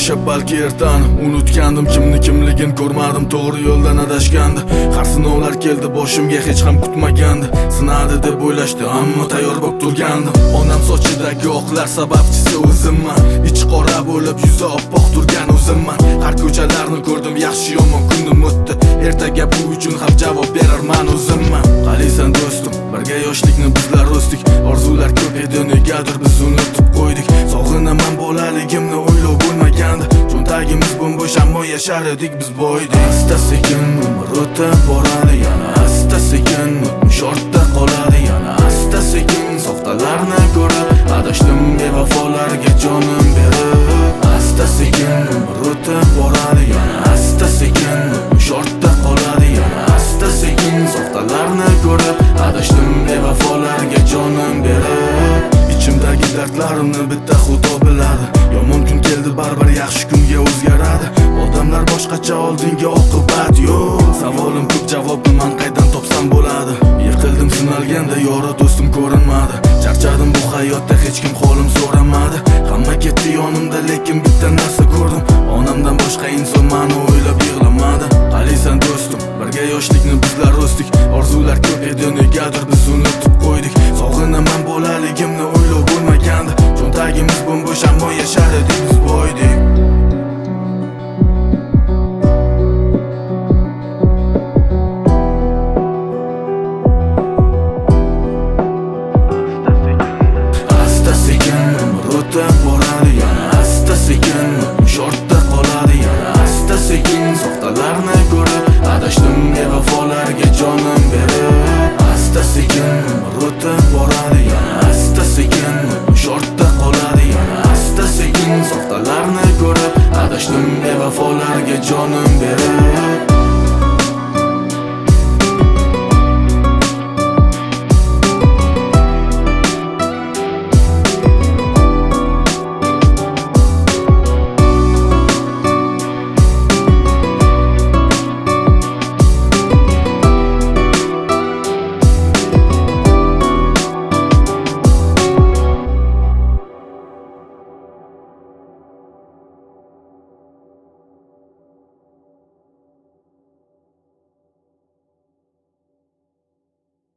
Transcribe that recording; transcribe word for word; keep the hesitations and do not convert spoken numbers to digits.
yashab balki ertani unutgandim, kimni kimligin ko'rmadim, to'g'ri yo'ldan adashgandi. Har sinovlar keldi boshimga hech ham kutmagandi. Sinadi deb o'ylashdi, ammo tayyor bo'lib turgandim. Onam sochidagi oqlar sababchisi o'zimman. Ichi qora bo'lib yuzi oppoq turgan o'zimman. Har ko'chalarni ko'rdim, yaxshi yomon kunim o'tdi. Ertaga bu uchun ham javob berarman o'zimman. Qalaysan do'stim, birga yoshlikni bizlar o'sdik. Orzular ko'p edi, negadir biz unutib qo'ydik. Sog'inaman bolaligimni o'ylab bo'lmagandi. Cho'ntagimiz bo'm-bo'sh ammo yashar edik biz boydik. Asta-sekin umr o'tib boradi, yana asta-sekin o'tmish ortda qoladi, yana asta-sekin soxtalarni ko'rib adashdim bevafolarga jonim berib. Asta-sekin umr o'tib boradi, yana asta-sekin o'tmish ortda qoladi, yana asta-sekin soxtalarni ko'rib adashdim bevafolarga jonim berib. Ichimdagi dardlarimni bitta Xudo biladi. Yomon kun keldi, baribir yaxshi kunga o'zgaradi. Odamlar boshqacha, oldinga oqibat yo'q. Savolim ko'p, javobni men qaydan topsam bo'ladi? Yiqildim sinalganda, yori do'stim ko'rinmadi. Charchadim bu hayotda, hech kim holim so'ramadi. Hamma ketdi yonimda, lekin bitta narsa ko'rdim. Onamdan boshqa inson meni o'ylab yig'lamadi. Qalaysan do'stim, birga yoshlikni bizlar o'sdik. Orzular ko'p edi, negadir biz unutib qo'ydik. Sog'inaman bolaligimni o'ylab bo'lmagandi. Cho'ntagimiz bo'm-bo'sh ammo yashar edik biz boydik. Asta-sekin umr o'tib boradi, yana asta-sekin o'tmish ortda qoladi, yana asta-sekin soxtalarni ko'rib adashdim bevafolarga jonim berib. Asta-sekin umr o'tib boradi, yana asta-sekin o'tmish ortda qoladi, yana asta-sekin soxtalarni ko'rib adashdim bevafolarga jonim berib.